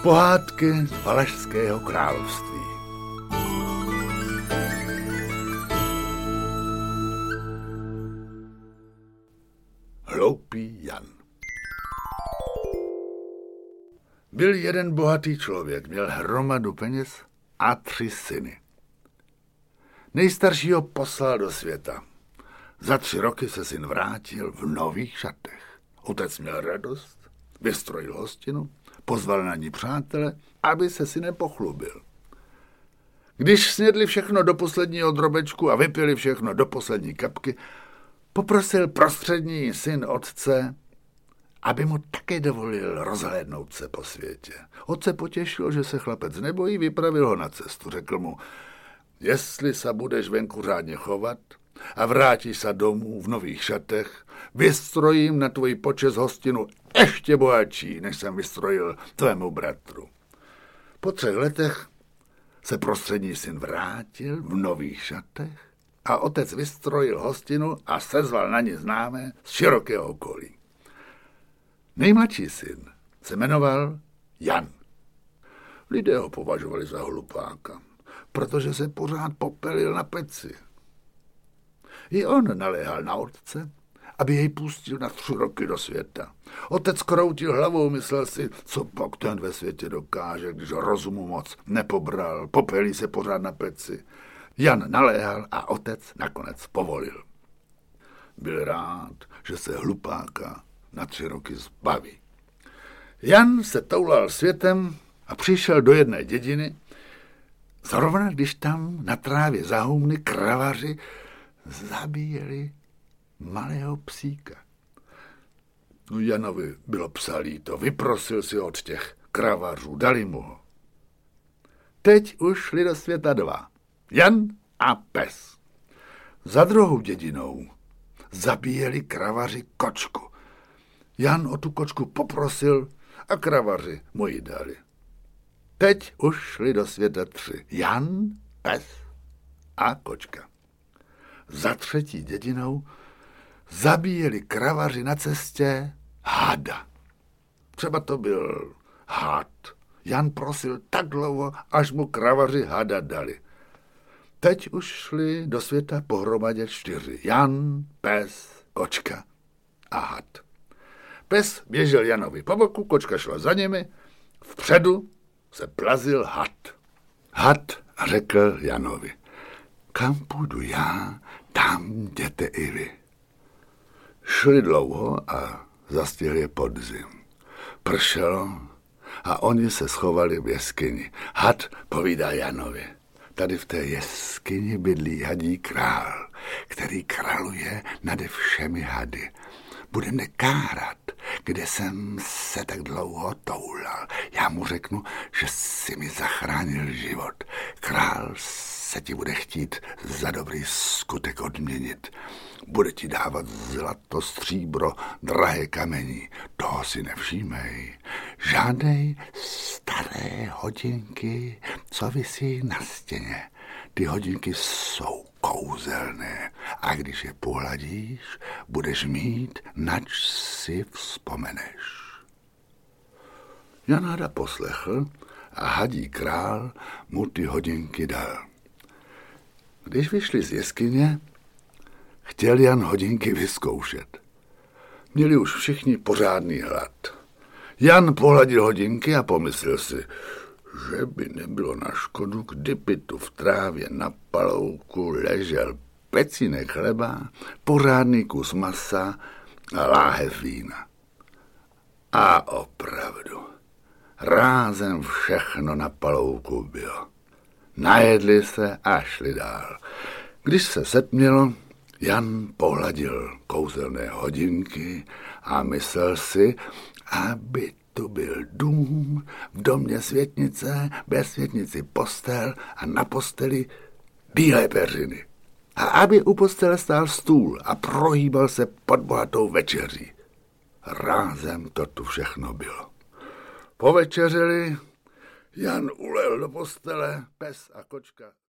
Pohádky z Valašského království. Hloupý Jan. Byl jeden bohatý člověk, měl hromadu peněz a 3 syny. Nejstaršího poslal do světa. Za 3 roky se syn vrátil v nových šatech. Otec měl radost, vystrojil hostinu, pozval na ní přátele, aby se synem pochlubil. Když snědli všechno do posledního drobečku a vypili všechno do poslední kapky, poprosil prostřední syn otce, aby mu také dovolil rozhlédnout se po světě. Otce potěšil, že se chlapec nebojí, vypravil ho na cestu. Řekl mu, jestli se budeš venku řádně chovat a vrátíš se domů v nových šatech, vystrojím na tvoji počest hostinu ještě bohatší, než jsem vystrojil tvému bratru. Po 3 letech se prostřední syn vrátil v nových šatech a otec vystrojil hostinu a sezval na ně známé z širokého okolí. Nejmladší syn se jmenoval Jan. Lidé ho považovali za hlupáka, protože se pořád popelil na peci. I on naléhal na otce, aby jej pustil na 3 roky do světa. Otec kroutil hlavou, myslel si, co pak ten ve světě dokáže, když rozumu moc nepobral, popelí se pořád na peci. Jan naléhal a otec nakonec povolil. Byl rád, že se hlupáka na 3 roky zbaví. Jan se toulal světem a přišel do jedné dědiny, zrovna když tam na trávě za humny kravaři zabíjeli malého psíka. Janovi bylo psa líto, vyprosil si od těch kravařů, dali mu ho. Teď už šli do světa 2. Jan a pes. Za druhou dědinou zabíjeli kravaři kočku. Jan o tu kočku poprosil a kravaři mu ji dali. Teď už šli do světa 3. Jan, pes a kočka. Za 3. dědinou zabíjeli kravaři na cestě hada. Třeba to byl had. Jan prosil tak dlouho, až mu kravaři hada dali. Teď už šli do světa pohromadě 4. Jan, pes, kočka a had. Pes běžel Janovi po boku, kočka šla za nimi, vpředu se plazil had. Had řekl Janovi, kam půjdu já, tam jděte i vy. Šli dlouho a zastihl je podzim. Pršelo a oni se schovali v jeskyni. Had povídá Janovi, tady v té jeskyni bydlí hadí král, který králuje nade všemi hady. Bude mne kárat, kde jsem se tak dlouho toulal. Já mu řeknu, že si mi zachránil život. Král se ti bude chtít za dobrý skutek odměnit. Bude ti dávat zlato, stříbro, drahé kamení. Toho si nevšímej. Žádnej staré hodinky, co visí na stěně. Ty hodinky jsou kouzelné a když je pohladíš, budeš mít, nač si vzpomeneš. Jan hada poslechl a hadí král mu ty hodinky dal. Když vyšli z jeskyně, chtěl Jan hodinky vyzkoušet. Měli už všichni pořádný hlad. Jan pohladil hodinky a pomyslel si, že by nebylo na škodu, kdyby tu v trávě na palouku ležel pecínek chleba, pořádný kus masa a láhev vína. A opravdu, rázem všechno na palouku bylo. Najedli se a šli dál. Když se setmělo, Jan pohladil kouzelné hodinky a myslel si, aby tu byl dům, v domě světnice, ve světnici postel a na posteli bílé peřiny. A aby u postele stál stůl a prohýbal se pod bohatou večeří. Rázem to tu všechno bylo. Po večeřeli Jan ulel do postele, pes a kočka